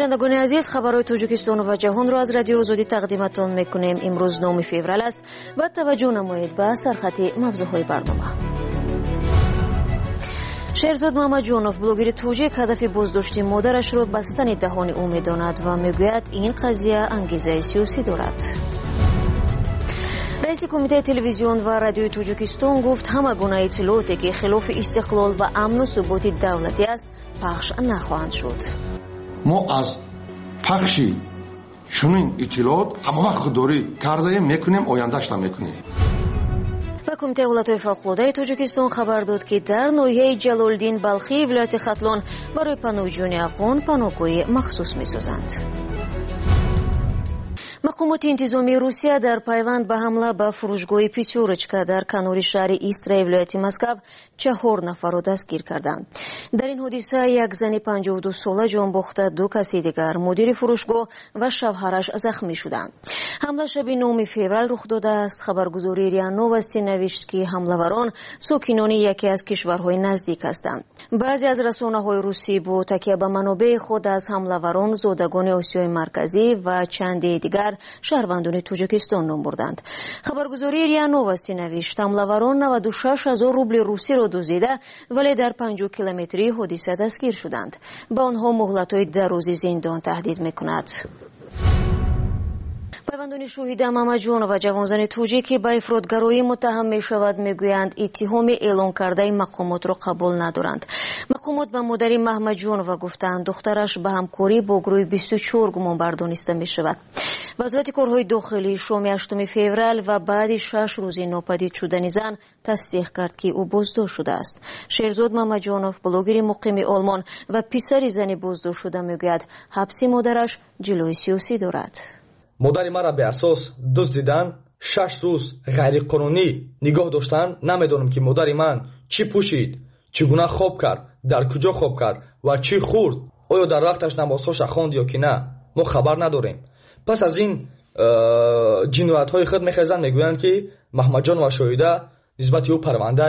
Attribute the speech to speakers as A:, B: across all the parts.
A: شنوندگان عزیز، خبرهای تاجیکستان و جهان را از رادیو آزادی تقدیمتان میکنیم. امروز 9 فوریه است و توجه نمایید به سرخط موضوعهای برنامه. شهرزاد محمدجانوف بلوگر توجیک هدف بازداشت مادرش را بستن دهان او می‌داند و میگوید این قضیه انگیزه سیاسی دارد. رئیس کمیته تلویزیون و رادیوی تاجیکستان گفت همه گونه اطلاعاتی که خلاف استقلال و امن و ثبات دولتی است پخش نخواهند شد.
B: ما از پخش چنین اطلاعات همه خودداری کرده میکنیم، آیندهش هم میکنیم.
A: و کمیته حالتهای فوق‌العاده تاجیکستان خبر داد که در ناحیه جلال‌الدین بلخی ولایت ختلان برای پناهجویان افغان پناهگاه مخصوص می‌سازند. مقامات انتظامی روسیه در پیوند به حمله به فروشگاه پیتیورچکا در کنار شهر ایسترای ولایت مسکو 4 نفر را دستگیر کردند. در این حادثه یک زن 52 ساله جان باخته، 2 کسی دیگر مدیر فروشگاه و شوهرش زخمی شدند. حمله شب 9 فوریه رخ داده است. خبرگزاری ریا نووستی نوشت که حمله‌وران ساکنان یکی از کشورهای نزدیک هستند. بعضی از رسانه‌های روسی با تکیه به منابع خود از حمله‌وران زادگان آسیای مرکزی و چند دیگر شهروندان تاجیکستان نام بردند. خبرگزاری ریا نووستی نوشت حمله‌وران 96,000 روبل روسی را دزدیده ولی در 50 کیلومتری حادثه دستگیر شدند. با آنها مهلت‌های درازی زندان تهدید می‌کند. پیوندان شهید محمدجانوف و جوانزن توجیکی به افراطگرایی متهم می شود میگویند اتهام اعلام کرده مقامات را قبول ندارند. مقامات به مادر محمدجانوف گفتند دخترش به همکاری با گروه 24 گمان بردانسته می شود. وزارت کارهای داخلی شام 8 فوریه و بعد 6 روز ناپدید شدن زن تصدیق کرد که او بازداشت شده است. شهرزاد محمدجانوف بلوگر مقیم آلمان و پسر زن بازداشت شده میگوید حبس مادرش جلوی سیاسی دارد.
C: مادر مرا به اساس دزدیدن، 6 روز غیر قانونی نگاه داشتن. نمیدونم که مادر من چی پوشید، چگونه خواب کرد، در کجا خواب کرد و چی خورد، آیا در وقتش نمازهاش خواند یا که نه، ما خبر نداریم. پس از این جنایت های خود میخیزند، میگویند که محمدجان و شهیده نسبت او پرونده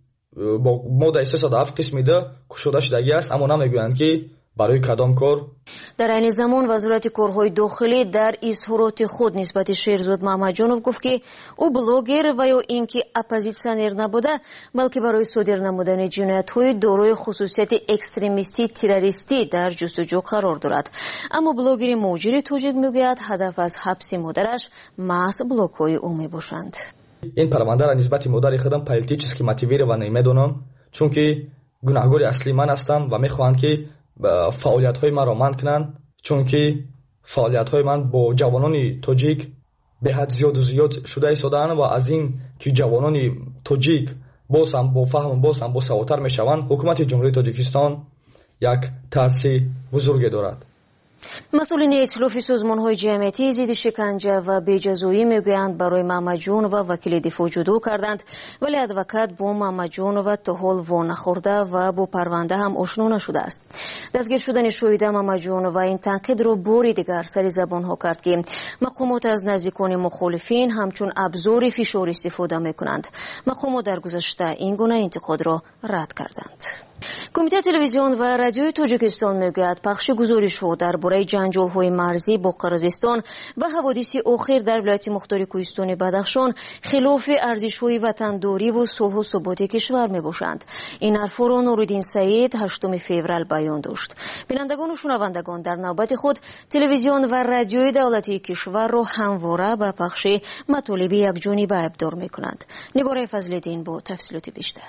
C: با ماده 307 قسم ده کشوده شدگی است، اما نمیگویند که برای کدام کار.
A: در این زمان وزارت کارهای داخلی در اظهارات خود نسبت شهرزاد محمدجانوف گفت که او بلوگر و یا اینکه اپوزیسیونر نبوده بلکه برای صادر نمودن جنایت‌های دارای خصوصیت اکستریمیستی تروریستی در جستجو قرار دارد. اما بلوگر مهاجر توجیک میگوید هدف از حبس مادرش محض بلاک‌های او میباشند.
C: این پرونده را نسبت مادر خودم پلیتیچسکی мотивире و نمیدونم، چون که گناهکار اصلی من هستم و میخواهند که فعالیت های من را منع کنند، چون که فعالیت های من با جوانان تاجیک به حد زیاد شده ایستادند و از این که جوانان تاجیک باز هم با فهم باز هم با سوادتر میشوند، حکومت جمهوری تاجیکستان یک ترس بزرگ دارد.
A: مسئولین ائتلاف سازمان‌های جمعیتی ضد شکنجه و بی‌جزایی میگویند برای محمدجانوف و وکیل دفاع جدا کردند ولی ادوکات با محمدجانوف تا حال وانخورده و با پرونده هم آشنا نشده است. دستگیر شدن شهیده محمدجانوف و این تنقید را باری دیگر سر زبان‌ها کرد که مقامات از نزدیکان مخالفین همچون ابزار فشار استفاده می‌کنند. مقامات در گذشته این گونه انتقاد را رد کردند. کمیته تلویزیون و رادیوی تاجیکستان میگوید پخش گزارش‌ها درباره جنجال‌های مرزی با قرقیزستان و حوادث اخیر در ولایت مختار کوهستان بدخشان خلاف ارزش‌های وطن‌داری و صلح و ثبات کشور میباشند. این حرف‌ها را نورالدین سعید 8 فوریه بیان داشت. بینندگان و شنوندگان در نوبت خود تلویزیون و رادیوی دولتی کشور را همواره به پخش مطالب یکجانبه ابدار می‌کنند. نگار فضل‌الدین با تفصیلات بیشتر.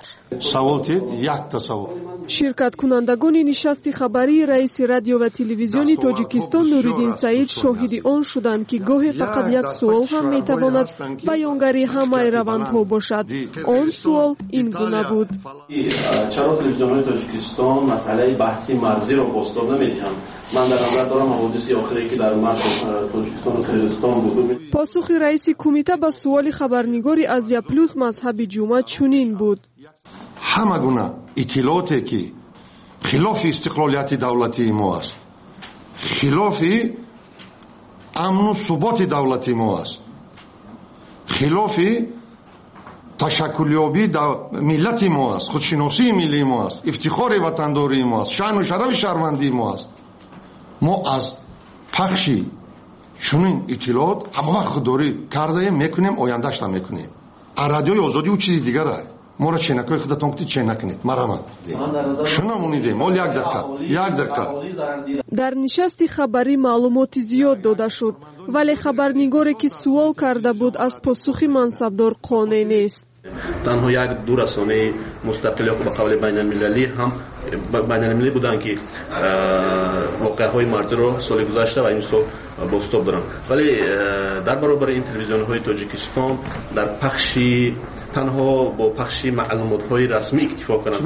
D: شرکت کنندگان نشست خبری رئیس رادیو و تلویزیون تاجیکستان نورالدین سعید شاهد آن شدند که گاهی فقط یک سوال هم میتواند بیانگری همه روندها باشد. آن سوال این گونه بود:
E: چرا تلویزیون تاجیکستان مسئله بحثی مرزی را بازتاب نمیدهند؟ من در نظر دارم حوادث آخری که در مرز تاجیکستان و قرقیزستان بود.
D: پاسخ رئیس کمیته به سوال خبرنگاری از پلوس مذهب جمعه چنین بود:
B: همه گونه اطلاعاتی که خلاف استقلالیت دولتی ما است، خلاف امن و ثبات دولتی ما است، خلاف تشکلیابی ملت ما است، خودشناسی ملی ما است، افتخار وطنداری ما است، شأن و شرف شهروندی ما است. мо аз пахши чунин иттилоот ҳама вақт худдорӣ кардаем мекунем ояндашта мекунем а радиои озодӣ ӯ чизи дигара моро ченакои худатон гуфтед чен накунед марамад шунамонидем ол як дақиқа
D: дар нишасти хабарӣ маълумоти зиёд дода шуд вале хабарнигоре ки суол карда буд аз посухи мансабдор қонеъ нест
E: танҳо як ду расонаи мустақили ба қавли байналмилалӣ ҳам байналмилалӣ буданд ки воқеаҳои марзиро соли гузашта ва ин сол бостоб доранд вале дар баробари ин телевизионҳои тоҷикистон дар пахши танҳо бо пахши маълумотҳои расмӣ иктифо карданд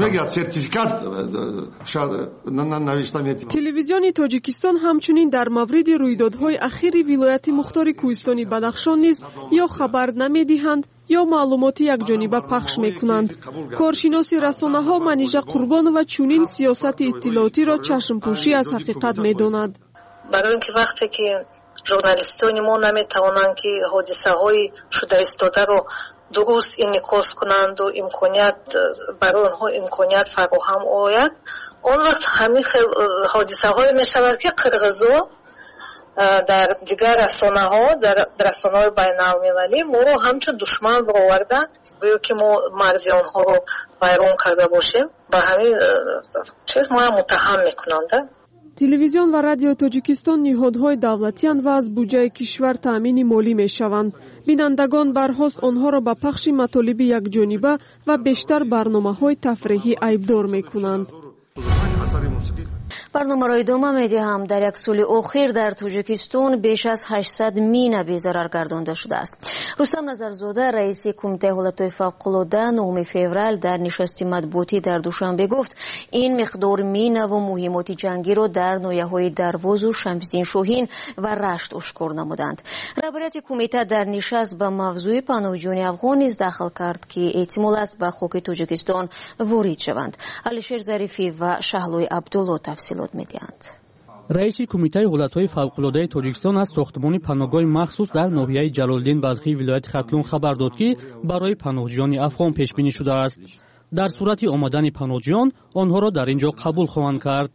D: телевизиони тоҷикистон ҳамчунин дар мавриди рӯйдодҳои ахири вилояти мухтори кӯҳистони бадахшон низ ё хабар намедиҳанд ё маълумоти якҷониба пахш мекунанд. коршиноси расонаҳо Манижа Қурбонова чунин сиёсати иттилоотиро чашмпӯшӣ аз ҳақиқат медонад.
F: барои ин ки вақте ки журналистони мо наметавонанд ки ҳодисаҳои шудаистодаро дуруст инъикос кунанду имконият барои онҳо имконият фароҳам ояд он вақт ҳамин хел ҳодисаҳое мешавад ки қирғизо дар дигар расонаҳо дар расонаҳои байналмилалӣ моро ҳамчун душман бароварда гӯё ки мо марзи онҳоро вайрон карда бошем ба ҳамин чиз моро муттаҳам мекунанд.
D: телевизион ва радиои тоҷикистон ниҳодҳои давлатиянд ва аз буҷаи кишвар таъмини молӣ мешаванд. бинандагон барҳост онҳоро ба пахши матолиби якҷониба ва бештар барномаҳои тафриҳӣ айбдор мекунанд.
A: барномаро идома медиҳам. дар як соли охир дар тоҷикистон беш аз 800 мина безарар гардонда шудааст. рустам назарзода раиси кумитаи ҳолатҳои фавқулода 9 феврал дар нишасти матбуотӣ дар душанбе гуфт ин миқдор минаву муҳимоти ҷангиро дар ноҳияҳои Дарвозу Шамсиддин Шоҳин ва Рашт ошкор намуданд. раҳбарияти кумита дар нишаст ба мавзӯи паноҳҷӯёни афғон низ дахл кард ки эҳтимол аст ба хоки тоҷикистон ворид шаванд. алишер зарифӣ ва шаҳлои абдулло тафсилот медиҳанд.
G: раиси кумитаи ҳолатҳои фавқулодаи тоҷикистон аз сохтмони паноҳгоҳи махсус дар ноҳияи Ҷалолиддин Балхии вилояти Хатлон хабар дод ки барои паноҳҷӯёни афғон пешбинӣ шудааст. дар сурати омадани паноҳҷӯён онҳоро дар ин ҷо қабул хоҳанд кард.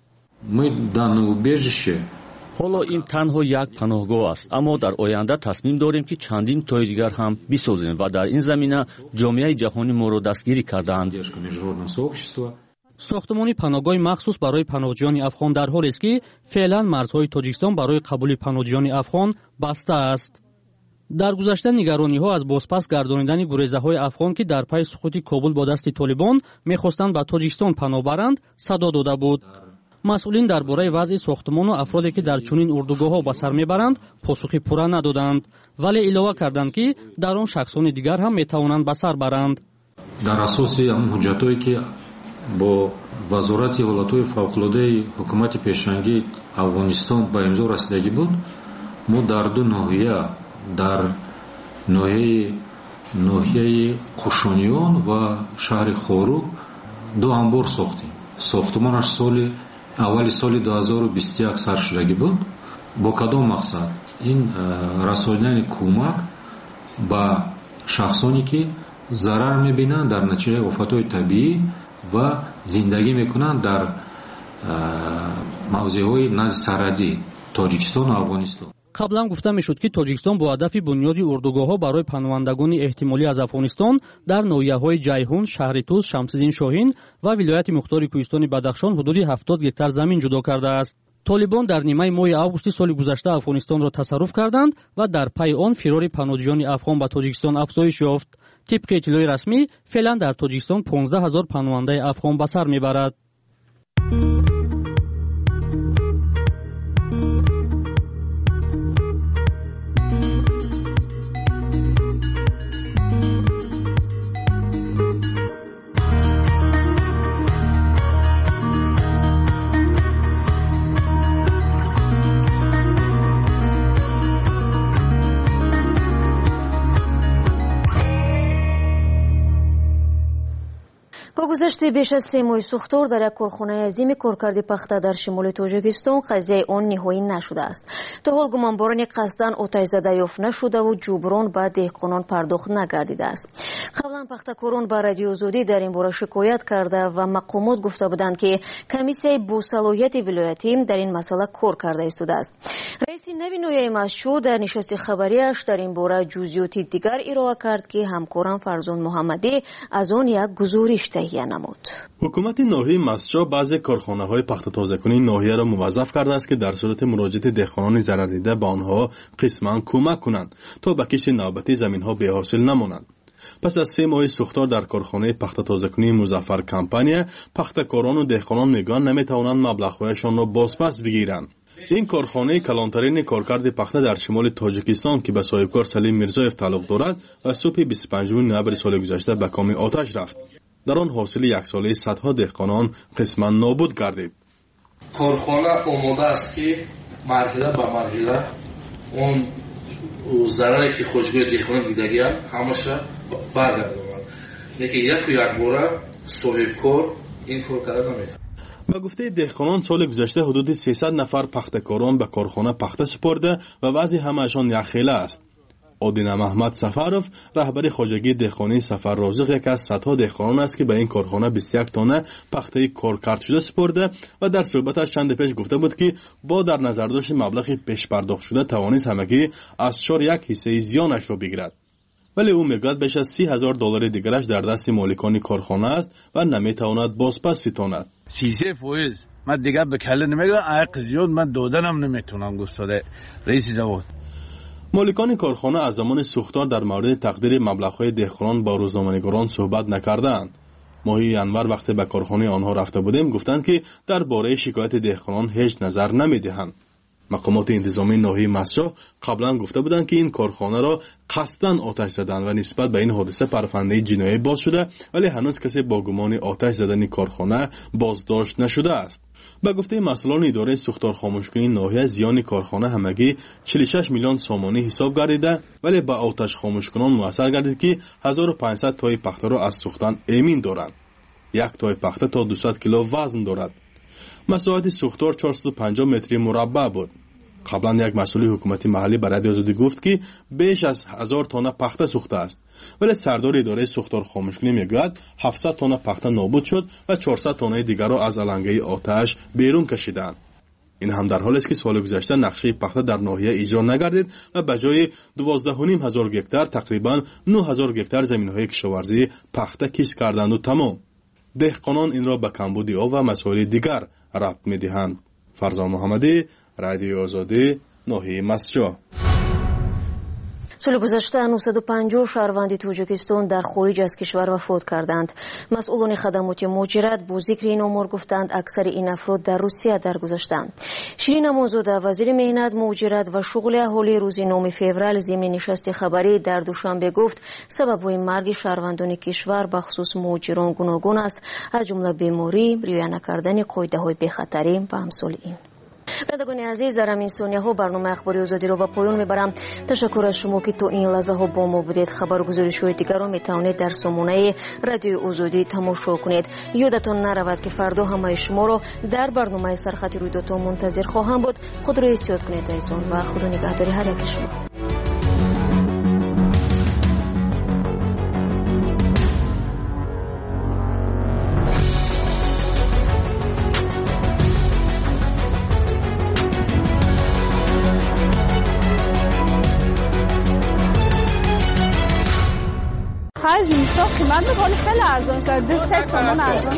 H: ҳоло ин танҳо як паноҳгоҳ аст, аммо дар оянда тасмим дорем ки чандин тои дигар ҳам бисозем ва дар ин замина ҷомеаи ҷаҳонӣ моро дастгирӣ кардаанд. сохтмони паноҳгоҳи махсус барои паноҳҷӯёни афғон дар ҳолест ки феълан марзҳои Тоҷикистон барои қабули паноҳҷӯёни афғон баста аст. дар гузашта нигарониҳо аз бозпас гардонидани гурезаҳои афғон ки дар пайи суқути Кобул бо дасти Толибон мехостанд ба Тоҷикистон паноҳ баранд садо дода буд. масъулин дар бораи вазъи сохтмону афроде ки дар чунин урдугоҳҳо ба сар мебаранд посухи пурра надоданд, вале илова карданд ки дар он шахсони дигар ҳам метавонанд ба сар баранд.
I: дар асоси ҳамон ҳуҷҷатое ки бо вазорати ҳолатҳои фавқулодаи ҳукумати пешранги афғонистон ба имзо расидагӣ буд, мо дар ду ноҳия дар ноҳияи қушониён ва шаҳри Хорук ду амбор сохтем. сохтмонаш аввали соли 2021 сар шудагӣ буд. бо кадом мақсад? ин расонидани кӯмак ба шахсоне ки зарар мебинанд дар натиҷаи офатҳои табиӣ ва зиндагӣ мекунанд дар мавзеъҳои назди сарҳадӣ Тоҷикистону Афғонистон.
G: қаблан гуфта мешуд ки Тоҷикистон бо ҳадафи бунёди урдугоҳҳо барои паноҳандагони эҳтимолӣ аз Афғонистон дар ноҳияҳои Ҷайҳун, Шаҳри Туз, Шамсиддин Шоҳин ва вилояти мухтори Кӯҳистони Бадахшон ҳудуди 70 гектар замин ҷудо кардааст. Толибон дар нимаи моҳи августи соли гузашта Афғонистонро тасарруф карданд ва дар пайи он фирори паноҳҷӯёни афғон ба Тоҷикистон афзоиш ёфт. тибқи иттилои расмӣ феълан дар Тоҷикистон 15 000 паноҳандаи афғон ба сар мебарад.
A: با گذشت بیش از 3 ماه سوختار در یک کارخانه عظیم کارکرد پخته در شمال تاجیکستان قضیه آن نهایی نشده است. تا حال گمانباران قصداً آتش زده یافت نشده و جبران به دهقانان پرداخت نگردیده است. قبلا پخته‌کاران به رادیو آزادی در این باره شکایت کرده و مقامات گفته بودند که کمیسیای با صلاحیت ولایتی در این مسئله کار کرده ایستاده است. رئیس نوی نویای مسجد در نشست خبریش در این باره جزئیات دیگر ارائه کرد که همکارم فرزان محمدی از آن یک گزارش تهیه نمود.
J: حکومت ناحیه مسجد بعضی کارخانه‌های پخت تازه‌کنی ناحیه را موظف کرده است که در صورت مراجعت دهقانان ضرر دیده به آنها قسماً کمک کنند تا به کشت نوبتی زمین‌ها بی‌حاصل نمانند. پس از 3 ماه سوختار در کارخانه پخت تازه‌کنی مظفر کمپانی، پخته‌کاران و دهقانان میگن نمیتوانند مبلغ‌هایشان را بازپس بگیرند. این کارخانه کلانترین کارکرد پخته در شمال تاجیکستان که به صاحبکار سلیم میرزایف تعلق دارد و صبح 25 نوامبر سال گذشته به کام آتش رفت. در آن حاصل یک ساله صدها دهقانان قسما نابود گردید.
K: کارخانه آماده است که مرحله به مرحله اون ضرری که خوشگوی دهقانان دیدگی‌اند همشه برگرداند. لیکن یک باره صاحبکار این کار کرده نمی‌تواند.
J: به گفته دهقانان سال گذشته حدود 300 نفر پخته‌کاران به کارخانه پخته سپرده و وضع همه‌شان یخیله است. آدینه محمد سفروف رهبر خواجگی دهقانی سفر رازق یک از صدها دهقانان است که به این کارخانه 21 تانه پخته کارکرد شده سپرده و در صحبتش چند پیش گفته بود که با در نظر داشت مبلغ پیش پرداخت شده توانست همگی از 4 حصه زیانش را بگیرد. ولی او میگوید بیش از $30,000 دیگرش در دست مالکان کارخانه است و نمیتواند بازپس ستاند.
L: 3% من دیگه به کله نمیگم، عقل زیاد من دادنم نمیتونم گفتاده رئیس زواد.
J: مالکان کارخانه از زمان سوختار در مورد تقدیر مبلغ‌های دهقانان با روزنامه‌نگاران صحبت نکردند. ماهی انور وقتی به کارخانه آنها رفته بودیم گفتند که درباره شکایت دهقانان هیچ نظر نمیدهند. مقامات انتظامی ناحیه مسجد قبلا گفته بودند که این کارخانه را قصداً آتش زدند و نسبت به این حادثه پرونده جنایی باز شده، ولی هنوز کسی با گمان آتش زدن کارخانه بازداشت نشده است. به گفته مسئولان اداره سوختار خاموشکنی ناحیه زیان کارخانه همگی 46 میلیون سومانی حساب گردیده، ولی به آتش خاموشکنان مؤثر گردید که 1500 تای پخته را از سوختن امین دارند. یک تای پخته تا 200 کیلو وزن دارد. مساحت سوختار 450 متر مربع بود. قبلا یک مسئول حکومتی محلی به رادیو آزادی گفت که بیش از 1000 تانه پخته سوخته است، ولی سردار اداره سوختار خاموشکنی میگوید 700 تانه پخته نابود شد و 400 تانه دیگر را از علنگه آتش بیرون کشیدند. این هم در حالی است که سال گذشته نقشه پخته در ناحیه اجرا نگردید و به جای 12,500 هکتار تقریبا 9,000 هکتار زمین‌های کشاورزی پخته کشت کردند و تمام. دهقانان این را به کمبود آب و مسائل دیگر ربط می‌دهند. فرزان محمدی، رادیو آزادی، ناحیه مسجد.
A: سال گذشته 950 شهروند تاجیکستان در خارج از کشور وفات کردند. مسئولان خدمات مهاجرت با ذکر این آمار گفتند اکثر این افراد در روسیه درگذشتند. شیرین امانزاده وزیر مهنت، مهاجرت و شغل اهالی روز 9 فوریه ضمن نشست خبری در دوشنبه گفت سبب‌های مرگ شهروندان کشور به خصوص مهاجران گوناگون است، از جمله بیماری، رعایت نکردن قاعده‌های بی‌خطری و امثال این. بردگان عزیز، در همین ثانیه ها برنامه اخباری آزادی رو به پایان میبرم. تشکر از شما که تا این لحظه ها با ما بودید. خبر و گزارش های دیگر رو میتونید در سامانه رادیو آزادی تماشا کنید. یادتان نرود که فردا همه شما رو در برنامه سرخط رویدادها منتظر خواهم بود. خود رو احتیاط کنید عزیزان و خدا نگهداری هر یک شما.
M: من بقول خیلی ارزان شد. 3 تومان ارزان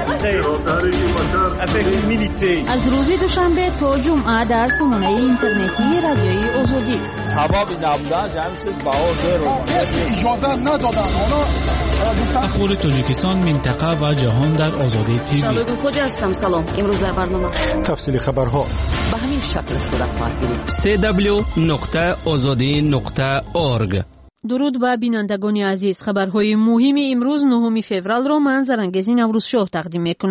M: شد.
N: از روز دوشنبه تا جمعه در سامانه اینترنتی رادیوی آزادی.
O: سبب نبودن جمعیت باور رو
P: اجازه ندادن.
Q: اخبار تاجیکستان، منطقه و جهان در آزادی تیوی.
A: شالوی خوج هستم. سلام. امروز در برنامه
Q: تفصیل خبرها
R: به همین شکل صورت خواهد گرفت.
N: www.azadi.org. درود به بینندگان عزیز. خبرهای مهم امروز 9 فوریه را من زرنگزین نوروزشاه تقدیم میکنم.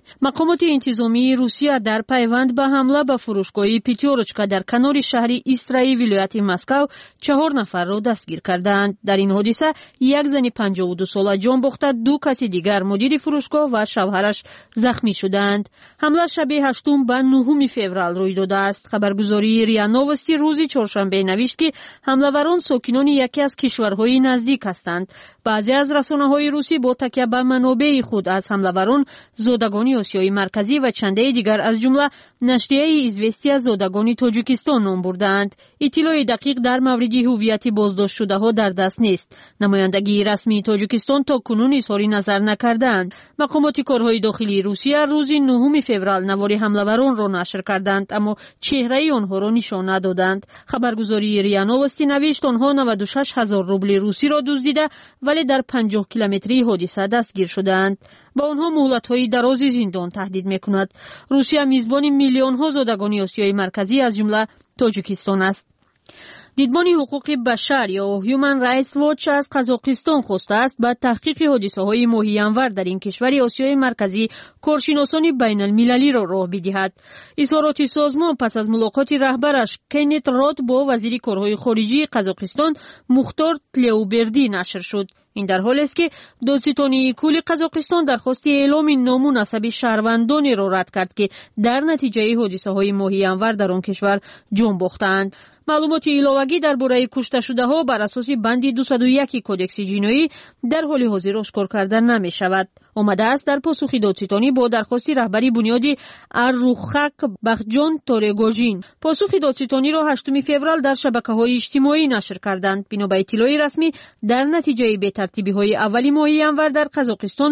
S: مقامات انتظامی روسیه در پیوند به حمله به فروشگاه پیتیورچکا در کنار شهر ایسترای ولایت مسکو 4 نفر را دستگیر کردند. در این حادثه یک زن 52 ساله جان باخته، 2 کسی دیگر مدیر فروشگاه و شوهرش زخمی شدند. حمله شب 8 به 9 فوریه روی داده است. خبرگزاری ریا نوستی روز چهارشنبه نوشت که حمله‌وران ساکنان یکی از کشورهای نزدیک هستند. بعضی از رسانه‌های روسی با تکیه به منابع خود از حمله‌وران زادگان آسیای مرکزی و چنده دیگر از جمله نشریه ایزوستیا زادگان تاجیکستان نام بردند. اطلاع دقیق در مورد هویت بازداشت شده‌ها در دست نیست. نمایندگی رسمی تاجیکستان تا کنون اظهار نظر نکردند. مقامات کارهای داخلی روسیه روز 9 فوریه نوار حمله‌وران را نشر کردند، اما چهره آنها را نشان ندادند. خبرگزاری ریا نوستی نوشت آنها 96,000 روبل روسی را دزدیده ولی در 50 کیلومتری حادثه دستگیر شدند. با آنها مهلت‌های درازی زندان تهدید می‌کند. روسیه میزبان میلیون‌ها زادگان آسیای مرکزی از جمله تاجیکستان است. دیدبان حقوق بشر یا هیومن رایتس واچ از قزاقستان خواسته است با تحقیق حادثه‌های ماهی انور در این کشور آسیای مرکزی کارشناسان بین المللی را راه بدهد. اظهارات سازمان پس از ملاقات رهبرش کنت راد با وزیر کارهای خارجه قزاقستان مختار تلیوبردی نشر شد. این در حالی است که دادستانی کل قزاقستان درخواست اعلام نامناسب شهروندانی را رد کرد که در نتیجه حادثه‌های ماهی انور در آن کشور جان باختند. معلومات علاوه‌ای درباره کشته شده‌ها بر اساس بند 201 کدکس جنایی در حال حاضر آشکار کرده نمی‌شود. آمده است در پاسخ دادستانی با درخواست رهبری بنیاد اروخاک بخجان تورگوژین. پاسخ دادستانی را 8 فوریه در شبکه‌های اجتماعی نشر کردند. بنا به اطلاع رسمی در نتیجه بی‌ترتیبی‌های اولی ماهی انور در قزاقستان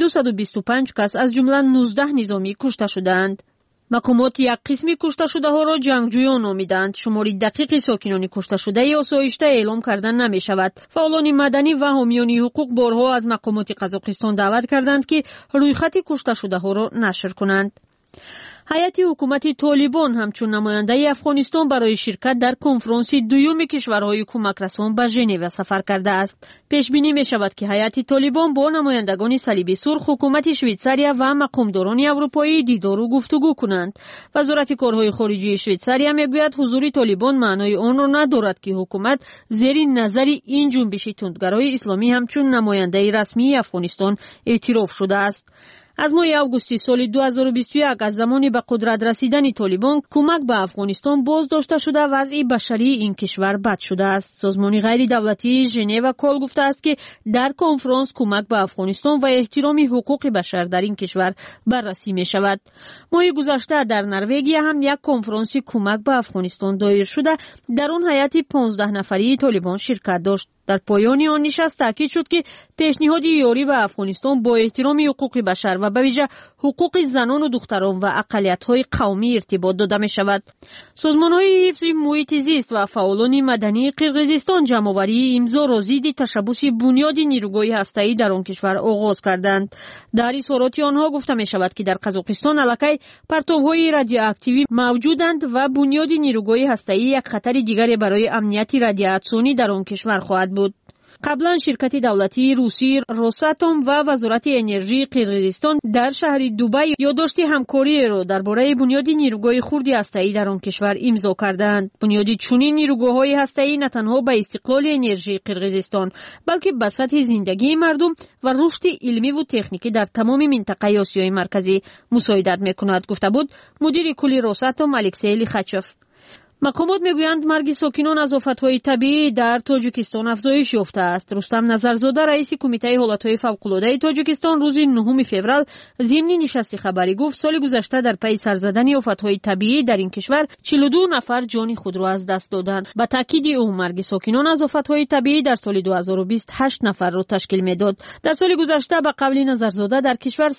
S: 225 کس از جمله 19 نظامی کشته شدند. مقامات یک قسمی کشته شده ها را جنگجویان نامیدند. شماری دقیق ساکنان کشته شده آسایشته اعلام کردن نمی شود. فعالان مدنی و حامیان حقوق بارها از مقامات قزاقستان دعوت کردند که رویخط کشته شده ها را نشر کنند. هیئت حکومت طالبان همچون نماینده افغانستان برای شرکت در کنفرانس دوم کشورهای کمک رسان به ژنو سفر کرده است. پیش بینی می شود که هیئت طالبان با نمایندگان صلیب سرخ، حکومت شویتزاریا و مقامداران اروپایی دیدار و گفتگو کنند. وزارت کارهای خارجه شویتزاریا می گوید حضور طالبان معنای آن را ندارد که حکومت زیر نظر این جنبش تندگرای اسلامی همچون نماینده رسمی افغانستان اعتراف شده است. از ماه اوگوست سال 2021 از زمان به قدرت رسیدن طالبان کمک به افغانستان بازداشته شده و وضع بشری این کشور بد شده است. سازمان غیر دولتی ژنو کال گفته است که در کنفرانس کمک به افغانستان و احترام حقوق بشر در این کشور بررسی می شود. ماه گذشته در نروژ هم یک کنفرانس کمک به افغانستان دایر شده. در آن هیئت 15 نفری طالبان شرکت داشت. در پایان آن نشست تاکید شد که پیشنهاد یاری به افغانستان با احترام حقوق بشر و به ویژه حقوق زنان و دختران و اقلیت‌های قومی ارتباط داده می شود. سازمان‌های حفظ محیط زیست و فعالان مدنی قرقیزستان جمع‌آوری امضا را ضد تشبث بنیاد نیروگاه هسته‌ای در آن کشور آغاز کردند. در اظهارات آنها گفته می شود که در قزاقستان علاقه پرتوهای رادیواکتیو موجودند و بنیاد نیروگاه هسته‌ای یک خطر دیگر برای امنیت رادیاسیونی در آن کشور خواهد بود. قبلا شرکت دولتی روسی روساتوم و وزارت انرژی قرقیزستان در شهر دوبای یادداشت همکاری را درباره بنیاد نیروگاه خرد هسته‌ای در آن کشور امضا کردند. بنیاد چنین نیروگاه‌های هسته‌ای نه تنها به استقلال انرژی قرقیزستان بلکه به سطح زندگی مردم و رشد علمی و تکنیکی در تمام منطقه آسیای مرکزی مساعدت می‌کند، گفته بود مدیر کل روساتوم الکسی لیخاچف. مقامات میگویند مرگ ساکنان از آفت‌های طبیعی در تاجیکستان افزایش یافته است. رستم نظرزاده رئیس کمیته حالت‌های فوق‌العاده تاجیکستان روز 9 فوریه ضمن نشست خبری گفت سال گذشته در پی سر زدن آفت‌های طبیعی در این کشور 42 نفر جان خود را از دست دادند. با تاکید او مرگ ساکنان از آفت‌های طبیعی در سال 2020 8 نفر را تشکیل میداد. در سال گذشته به قول نظرزاده در کشور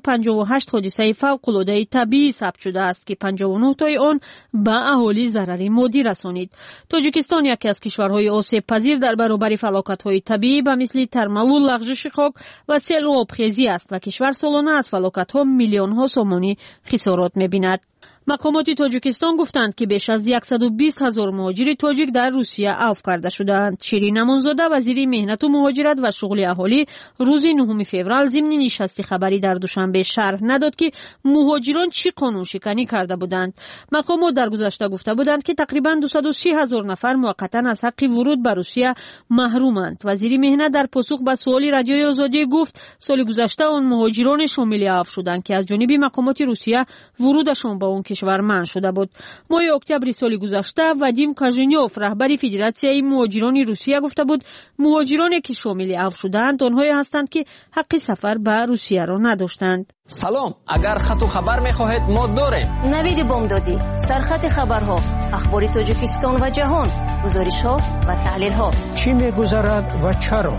S: 358 حادثه فوق‌العاده طبیعی ثبت شده است که 59 تای آن به اهالی ضرر مادی رسانید. تاجیکستان یکی از کشورهای آسیب پذیر در برابر فلاکت‌های طبیعی به مثل ترمل، لغزش خاک و سیل و آبخیزی است و کشور سالانه از فلاکت‌ها میلیون‌ها سومانی خسارات می‌بیند. مقامات تاجیکستان گفتند که بیش از 120,000 مهاجر تاجیک در روسیه عفو کرده شدند. شیرین امانزاده وزیر مهنت و مهاجرت و شغل اهالی روز 9 فوریه ضمن نشست خبری در دوشنبه شرح نداد که مهاجران چی قانون شکنی کرده بودند. مقامات در گذشته گفته بودند که تقریبا 230,000 نفر موقتا از حق ورود به روسیه محرومند. وزیر مهنت در پاسخ به سوال رادیوی آزادی گفت سال گذشته آن مهاجران شامل عفو شدند که از جانب مقامات روسیه ورودشان به اون کشور منع شده بود. ماه اکتبر سال گذشته وادیم کاژنیوف رهبر فدراسیون مهاجران روسیه گفته بود مهاجرانی که شامل عفو شدند آنهایی هستند که حق سفر به روسیه را نداشتند.
T: سلام، اگر خط و خبر می‌خواهید ما داریم.
A: نوید بامدادی، سرخط خبرها، اخبار تاجیکستان و جهان، گزارش‌ها و تحلیل‌ها.
U: چی می‌گذرد و چرا؟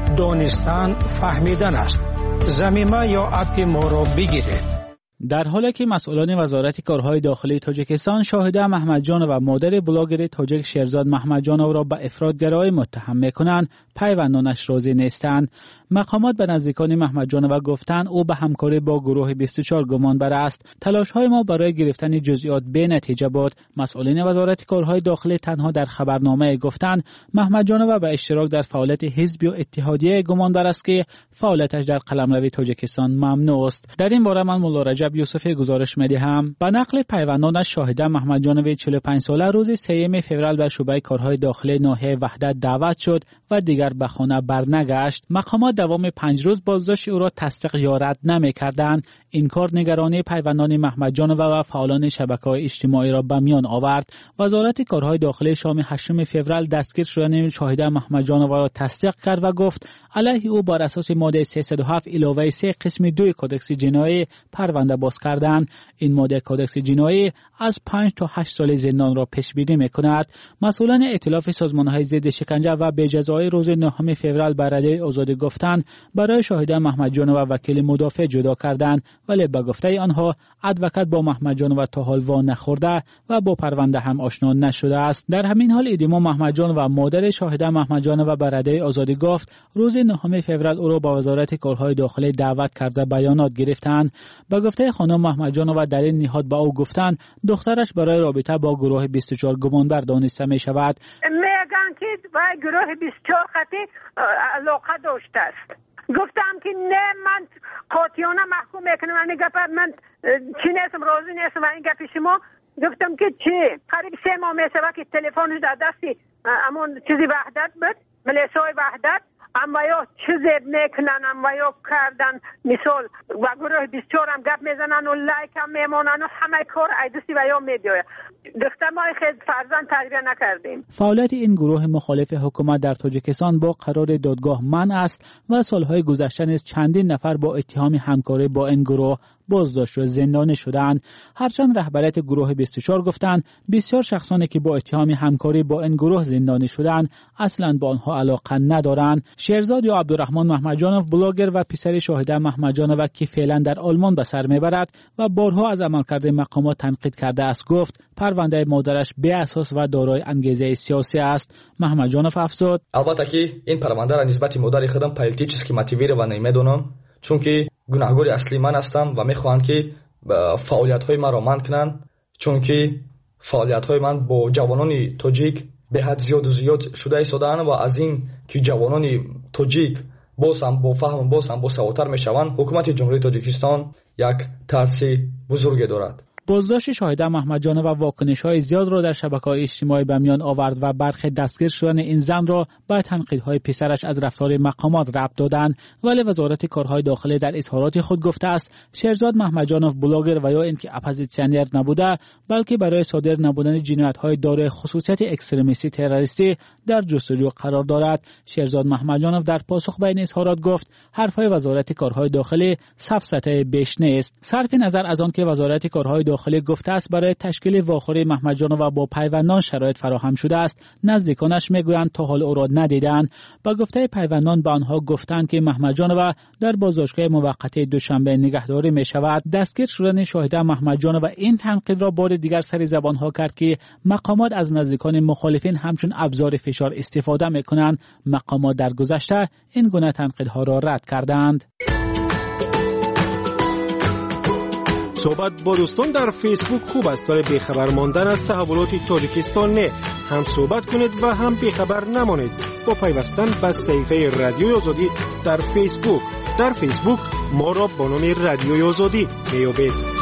U: دانستن فهمیدن است. زمینه یا اپ ما را بگیرید.
Q: در حالی که مسئولان وزارت کارهای داخلی تاجیکستان شاهده محمدجانو و مادر بلاگر تاجیک شیرزاد محمدجانو را به افراطگرایی متهم می‌کنند، پیوندانش راضی نیستند. مقامات به نزدیکان محمدجانو گفتند او به همکاری با گروه 24 گمانبر است. تلاش‌های ما برای گرفتن جزئیات بی نتیجه بود. مسئولین وزارت کارهای داخلی تنها در خبرنامه گفتند محمدجانو به اشتراک در فعالیت حزبی و اتحادیه گمانبر است که فعالیتش در قلمرو تاجیکستان ممنوع است. در این باره من مولا رجب یوسفی گزارش می‌دهم. به نقل پیوندانش شاهده محمدجانو 45 ساله روز 3 فوریه به شعبه کارهای داخلی ناحیه وحدت دعوت شد و دیگر به خانه برنگشت. مقامات دوام 5 روز بازداشت او را تصدیق یا رد نمی‌کردند. این کار نگرانی پیوندان محمدجانو و فعالان شبکه‌های اجتماعی را به میان آورد. وزارت کارهای داخلی شام 8 فوریه دستگیر شدن شاهده محمدجانو را تصدیق کرد و گفت علیه او بر اساس ماده 307 علاوه 3 قسم 2 کدکس جنایی پرونده باز کردند. این ماده کدکس جنایی از 5 تا 8 سال زندان را پیش بینی می‌کند. مسئولان ائتلاف سازمان‌های ضد شکنجه و بی‌جزایی روز 9 فوریه بر رادیوی آزادی گفتند برای شاهده محمدجانو و وکیل مدافع جدا کردند، ولی به گفته آنها ادوکات با محمدجانو تا حال وا نخورده و با پرونده هم آشنا نشده است. در همین حال ادیما محمدجانو و مادر شاهده محمدجانو بر رادیوی آزادی گفت روز 9 فوریه او را به وزارت کارهای داخلی دعوت کرده بیانات گرفتند. به گفته خانم محمدجانو در این نهاد به او گفتند دخترش برای رابطه با گروه 24 گمانبر دانسته می شود.
V: میگن که با گروه 24 خطی علاقه داشته است. گفتم که نه، من قاطعانه محکوم میکنم. من چی نیستم، راضی نیستم و این گپ شما. گفتم که چی؟ قریب 3 ماه میشه که تلفنش در دستی همون چیزی وحدت بود، ملیسای وحدت، اما یا چیزی میکنن، اما یا کردن، مثال و گروه 24 هم گپ میزنن و لایک هم میمونن و همه کار ایدستی و یا میدیه. دختر ما خیلی فرزند تربیه نکردیم.
Q: فعالیت این گروه مخالف حکومت در تاجیکستان با قرار دادگاه منع است و سالهای گذشته نیز چندین نفر با اتهام همکاری با این گروه بازداشت و زندانی شدند. هرچند رهبریت گروه 24 گفتند بسیار شخصانی که با اتهام همکاری با این گروه زندانی شدند اصلا با آنها علاقه ندارند. شیرزاد یا عبدالرحمن محمدجانو بلاگر و پسر شاهده محمدجانو که فعلا در آلمان به سر میبرد و بارها از عملکرد مقامات تنقید کرده است گفت پرونده مادرش بی اساس و دارای انگیزه سیاسی است. محمدجانو افزود
C: البته که این پرونده را نسبت مادر خودم پلیتیچسکی موتیویر و نمیدونم، چون که گناهگار اصلی من هستم و میخواهند که فعالیت‌های من را منع کنند، چون که فعالیت‌های من با جوانان تاجیک به حد زیاد شده ایستاده‌اند و از این که جوانان تاجیک باز هم با فهم، باز هم با سوادتر میشوند، حکومت جمهوری تاجیکستان یک ترس بزرگ دارد.
Q: بازداشت شاهده محمدجانو و واکنش‌های زیاد را در شبکه‌های اجتماعی به میان آورد و برخی دستگیر شدن این زن را به تنقیدهای پسرش از رفتار مقامات ربط دادند، ولی وزارت کارهای داخلی در اظهارات خود گفته است شیرزاد محمدجانو بلاگر و یا اینکه اپوزیسیونر نبوده، بلکه برای صادر نبودن جنایت‌های دارای خصوصیت اکستریمیستی تروریستی در جستجو قرار دارد. شیرزاد محمدجانو در پاسخ به این اظهارات گفت حرف‌های وزارت کارهای داخلی سفسطه بیش نیست. صرف نظر از آنکه وزارت کارهای داخلی گفته است برای تشکیل واخوری محمدجانو و با پیوندان شرایط فراهم شده است، نزدیکانش میگویند تا حال او را ندیدند. با گفته پیوندان به آنها گفتند که محمدجانو در بازداشتگاه موقتی دوشنبه نگهداری می شود. دستگیر شدن شاهده محمدجانو و این تنقید را بار دیگر سر زبانها کرد که مقامات از نزدیکان مخالفین همچون ابزار فشار استفاده می کنند. مقامات در گذشته این گونه تنقیدها را رد کردند.
U: صحبت با دوستان در فیسبوک خوب است ولی بیخبر ماندن از تحولات تاجیکستان نه. هم صحبت کنید و هم بیخبر نمانید با پیوستن به صفحه رادیوی آزادی در فیسبوک. در فیسبوک ما را با نام رادیوی آزادی میابید.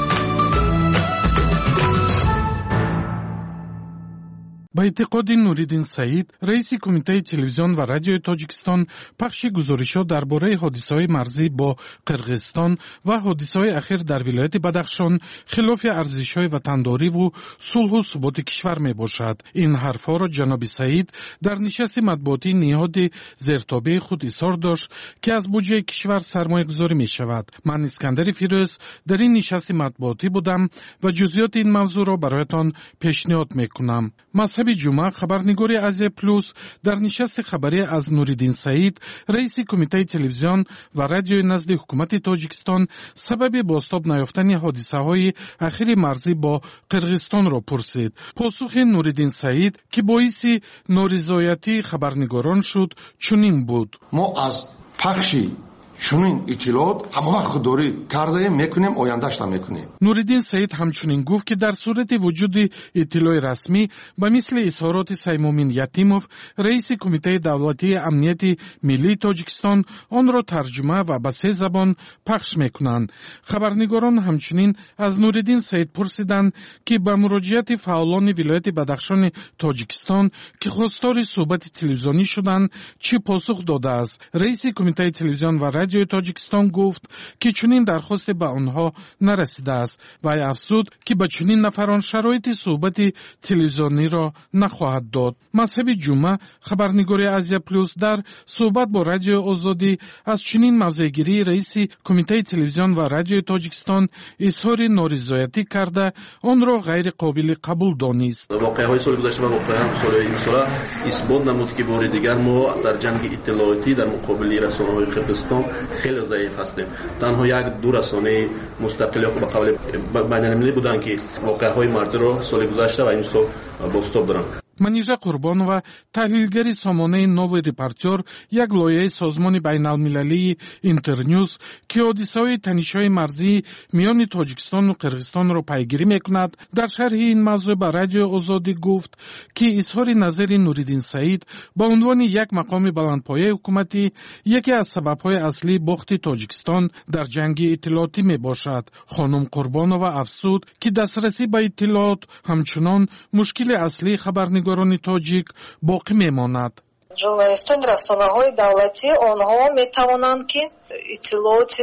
B: با اعتقاد نوریدین سعید، رئیس کمیته تلویزیون و رادیوی تاجیکستان، پخش گزارش‌ها درباره حادثه‌های مرزی با قرغیزستان و حادثه‌های اخیر در ولایت بدخشان خلاف ارزش‌های وطنداری و صلح و ثبات کشور میباشد. این حرف‌ها را جناب سعید در نشست مطبوعاتی نهاد زیرتابع خود اظهار داشت که از بودجه کشور سرمایه‌گذاری می‌شود. من اسکندر فیروز در این نشست مطبوعاتی بودم و جزئیات این موضوع را برایتان پیشنهاد می‌کنم. جمعه خبرنگار آزیا پلوس در نشست خبری از نوریدین سعید، رئیس کمیته تلویزیون و رادیوی نزد حکومت تاجیکستان سبب بازتاب نیافتن حادثه‌های اخیر مرزی با قرغیزستان را پرسید. پاسخ نوریدین سعید که باعث نارضایتی خبرنگاران شد چنین بود:
E: ما از پخشی چونین اطلاعات همه خودداری کرده میکنیم، آیندهش هم میکنیم.
B: نوریدین سعید همچنین گفت که در صورت وجود اطلاع رسمی به مثل اظهارات سیمومین یتیموف، رئیس کمیته دولتی امنیت ملی تاجیکستان، آن را ترجمه و به 3 زبان پخش میکنند. خبرنگاران همچنین از نوریدین سعید پرسیدند که به مراجعت فعالان ولایت بدخشان تاجیکستان که خواستار صحبت تلویزیونی شدند چه پاسخ داده است. رئیس کمیته تلویزیون و رادیوی تاجیکستان گفت که چنین درخواست به آنها نرسیده است و افزود که به چنین نفران شرایط صحبت تلویزیونی را نخواهد داد. مذهب جمعه خبرنگار آزیا پلوس در صحبت با رادیو آزادی از چنین موضع‌گیری رئیس کمیته تلویزیون و رادیوی تاجیکستان اظهار نارضایتی کرده آن را غیر قابل قبول دانست.
W: واقعه‌های سال گذشته و واقعا سال این سال اثبات نمود که بار دیگر ما در جنگ اطلاعاتی در مقابل رسانه‌های قرغیزستان خیلی ضعیف هستیم. تنها یک دو رسانه مستقل یا به قبل بین‌المللی بودند که واقعه‌های مرزی را سال گذشته و این سال بازتاب دارند.
B: منیژه قربانова تحلیلگری سامانه نو رپورتر یک لایحه سازمان بین‌المللی اینترنیوز که حادثه‌های تنش‌های مرزی میان تاجیکستان و قرغیزستان را پیگیری می‌کند در شرح این موضوع به رادیو آزادی گفت که اظهار نظر نوریدین سعید با عنوان یک مقام بلندپایه حکومتی یکی از سبب‌های اصلی باخت تاجیکستان در جنگ اطلاعاتی میباشد. خانم قربانова افزود که دسترسی به اطلاعات همچنان مشکل اصلی خبرنگاران تاجیک باقی میماند.
F: ژورنالیستان رسانه‌های دولتی آنها میتوانند که اطلاعات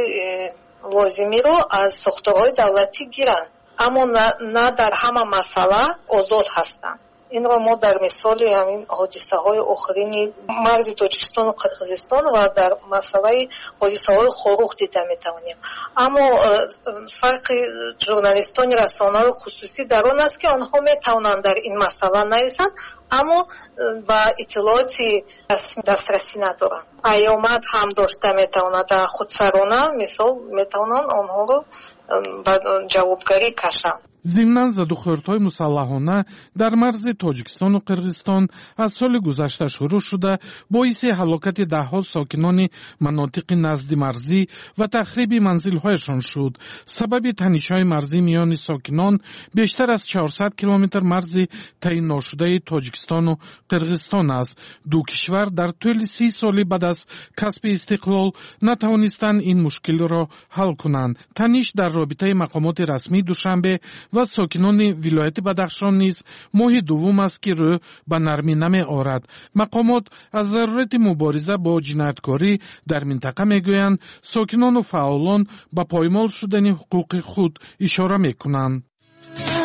F: لازمی را از ساختارهای دولتی گیرند، اما نه در همه مسئله آزاد هستند. این را ما در مثال همین حادثه‌های آخرین مرز تاجیکستان و قرغیزستان و در مسئله حادثه‌های خوروغ دیده می‌توانیم. اما فرق ژورنالیستان رسانه‌های خصوصی در آن است که آنها می‌توانند در این مسئله نرسند، اما با اطلاعات رسمی دسترسی ندارند. ایامت هم داشته می‌تواند در خودسرانه مثال می‌توانند آنها را به جوابگری کشند.
B: ضمناً زدوخوردهای مسلحانه در مرز تاجیکستان و قرغیزستان از سال گذشته شروع شده باعث هلاکت ده‌ها ساکنان مناطق نزد مرزی و تخریب منزل‌هایشان شد. سبب تنش‌های مرزی میان ساکنان بیشتر از 400 کیلومتر مرز تعیین ناشده تاجیکستان و قرغیزستان است. دو کشور در طول 30 سال بعد از کسب استقلال نتوانستند این مشکل را حل کنند. تنش در رابطه مقامات رسمی دوشنبه و ساکنان ولایت بدخشان نیز ماه دوم است که رو به نرمی نمی آورد. مقامات از ضرورت مبارزه با جنایتکاری در منطقه میگویند، ساکنان و فعالان به پایمال شدن حقوق خود اشاره میکنند.